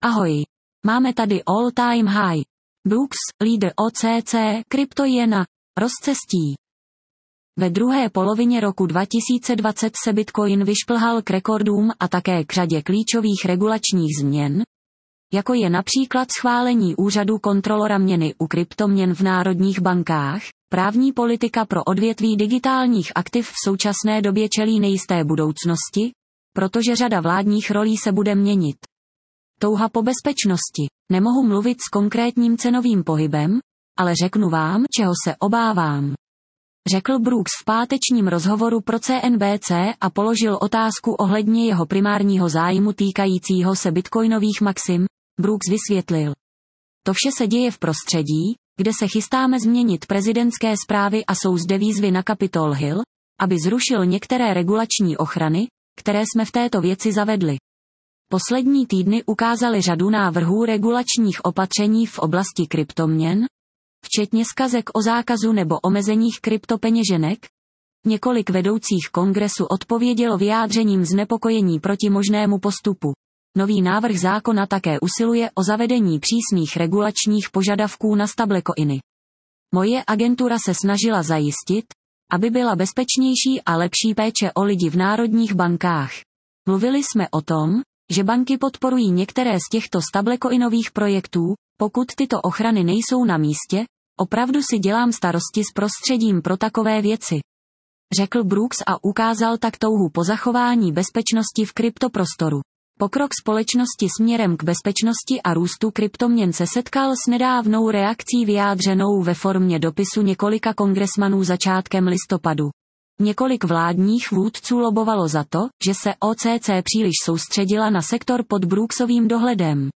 Ahoj. Máme tady all time high. Brooks, lídr OCC, krypto je na rozcestí. Ve druhé polovině roku 2020 se Bitcoin vyšplhal k rekordům a také k řadě klíčových regulačních změn, jako je například schválení úřadu kontrolora měny u kryptoměn v národních bankách. Právní politika pro odvětví digitálních aktiv v současné době čelí nejisté budoucnosti, protože řada vládních rolí se bude měnit. Touha po bezpečnosti. Nemohu mluvit s konkrétním cenovým pohybem, ale řeknu vám, čeho se obávám. Řekl Brooks v pátečním rozhovoru pro CNBC a položil otázku ohledně jeho primárního zájmu týkajícího se bitcoinových maxim. Brooks vysvětlil. To vše se děje v prostředí, kde se chystáme změnit prezidentské správy a jsou zde výzvy na Capitol Hill, aby zrušil některé regulační ochrany, které jsme v této věci zavedli. Poslední týdny ukázaly řadu návrhů regulačních opatření v oblasti kryptoměn, včetně skazek o zákazu nebo omezeních kryptopeněženek. Několik vedoucích kongresu odpovědělo vyjádřením znepokojení proti možnému postupu. Nový návrh zákona také usiluje o zavedení přísných regulačních požadavků na stablecoiny. Moje agentura se snažila zajistit, aby byla bezpečnější a lepší péče o lidi v národních bankách. Mluvili jsme o tom, že banky podporují některé z těchto stablecoinových projektů, pokud tyto ochrany nejsou na místě, opravdu si dělám starosti s prostředím pro takové věci. Řekl Brooks a ukázal tak touhu po zachování bezpečnosti v kryptoprostoru. Pokrok společnosti směrem k bezpečnosti a růstu kryptoměn se setkal s nedávnou reakcí vyjádřenou ve formě dopisu několika kongresmanů začátkem listopadu. Několik vládních vůdců lobovalo za to, že se OCC příliš soustředila na sektor pod Brooksovým dohledem.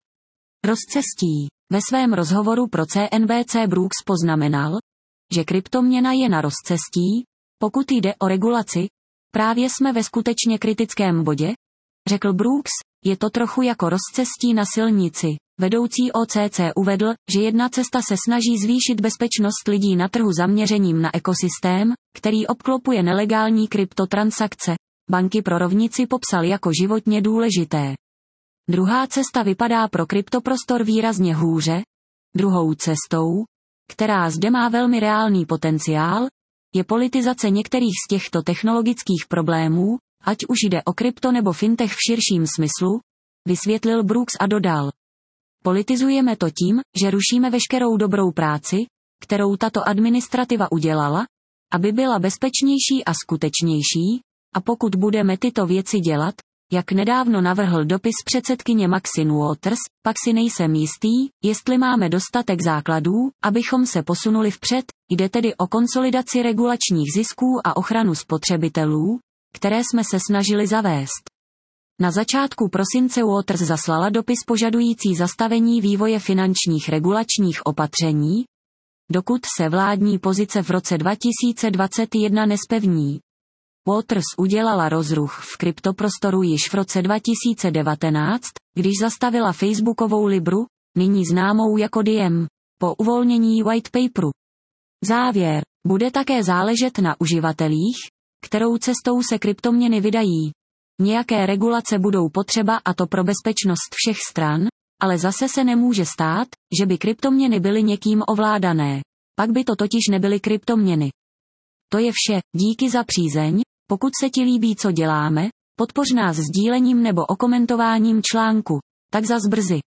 Rozcestí. Ve svém rozhovoru pro CNBC Brooks poznamenal, že kryptoměna je na rozcestí, pokud jde o regulaci. Právě jsme ve skutečně kritickém bodě, řekl Brooks, je to trochu jako rozcestí na silnici. Vedoucí OCC uvedl, že jedna cesta se snaží zvýšit bezpečnost lidí na trhu zaměřením na ekosystém, který obklopuje nelegální kryptotransakce. Banky pro rovnici popsal jako životně důležité. Druhá cesta vypadá pro kryptoprostor výrazně hůře. Druhou cestou, která zde má velmi reálný potenciál, je politizace některých z těchto technologických problémů, ať už jde o krypto nebo fintech v širším smyslu, vysvětlil Brooks a dodal. Politizujeme to tím, že rušíme veškerou dobrou práci, kterou tato administrativa udělala, aby byla bezpečnější a skutečnější, a pokud budeme tyto věci dělat, jak nedávno navrhl dopis předsedkyně Maxine Waters, pak si nejsem jistý, jestli máme dostatek základů, abychom se posunuli vpřed, jde tedy o konsolidaci regulačních zisků a ochranu spotřebitelů, které jsme se snažili zavést. Na začátku prosince Waters zaslala dopis požadující zastavení vývoje finančních regulačních opatření, dokud se vládní pozice v roce 2021 nespevní. Waters udělala rozruch v kryptoprostoru již v roce 2019, když zastavila Facebookovou Libru, nyní známou jako Diem, po uvolnění white paperu. Závěr. Bude také záležet na uživatelích, kterou cestou se kryptoměny vydají. Nějaké regulace budou potřeba a to pro bezpečnost všech stran, ale zase se nemůže stát, že by kryptoměny byly někým ovládané. Pak by to totiž nebyly kryptoměny. To je vše, díky za přízeň, pokud se ti líbí, co děláme, podpoř nás sdílením nebo okomentováním článku. Tak zas brzy.